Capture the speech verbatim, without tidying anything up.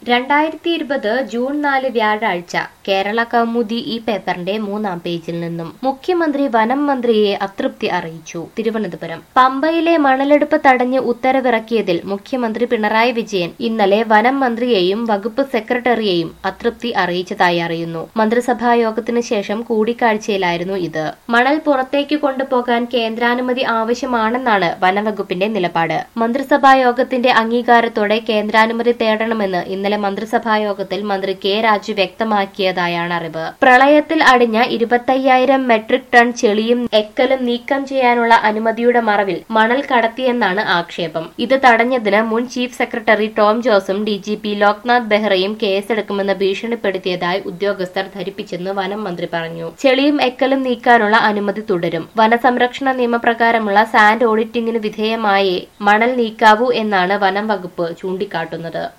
രണ്ടായിരത്തി ഇരുപത് ജൂൺ നാല് വ്യാഴാഴ്ച കേരള കൗമുദി ഈ പേപ്പറിന്റെ മൂന്നാം പേജിൽ നിന്നും മുഖ്യമന്ത്രി വനം മന്ത്രിയെ അതൃപ്തി അറിയിച്ചു. തിരുവനന്തപുരം പമ്പയിലെ മണലെടുപ്പ് തടഞ്ഞ് ഉത്തരവിറക്കിയതിൽ മുഖ്യമന്ത്രി പിണറായി വിജയൻ ഇന്നലെ വനം മന്ത്രിയെയും വകുപ്പ് സെക്രട്ടറിയെയും അതൃപ്തി അറിയിച്ചതായി അറിയുന്നു. മന്ത്രിസഭാ യോഗത്തിന് ശേഷം കൂടിക്കാഴ്ചയിലായിരുന്നു ഇത്. മണൽ പുറത്തേക്ക് കൊണ്ടുപോകാൻ കേന്ദ്രാനുമതി ആവശ്യമാണെന്നാണ് വനംവകുപ്പിന്റെ നിലപാട്. മന്ത്രിസഭാ യോഗത്തിന്റെ അംഗീകാരത്തോടെ കേന്ദ്രാനുമതി തേടണമെന്ന് ഇന്നലെ മന്ത്രിസഭാ യോഗത്തിൽ മന്ത്രി കെ രാജു വ്യക്തമാക്കിയതായാണ് അറിവ്. പ്രളയത്തിൽ അടിഞ്ഞ ഇരുപത്തയ്യായിരം മെട്രിക് ടൺ ചെളിയും എക്കലും നീക്കം ചെയ്യാനുള്ള അനുമതിയുടെ മറവിൽ മണൽ കടത്തിയെന്നാണ് ആക്ഷേപം. ഇത് തടഞ്ഞതിന് മുൻ ചീഫ് സെക്രട്ടറി ടോം ജോസും ഡി ജി പി ലോക്നാഥ് ബെഹ്റയും കേസെടുക്കുമെന്ന് ഭീഷണിപ്പെടുത്തിയതായി ഉദ്യോഗസ്ഥർ ധരിപ്പിച്ചെന്ന് വനം മന്ത്രി പറഞ്ഞു. ചെളിയും എക്കലും നീക്കാനുള്ള അനുമതി തുടരും. വനസംരക്ഷണ നിയമപ്രകാരമുള്ള സാൻഡ് ഓഡിറ്റിംഗിന് വിധേയമായേ മണൽ നീക്കാവൂ എന്നാണ് വനം വകുപ്പ് ചൂണ്ടിക്കാട്ടുന്നത്.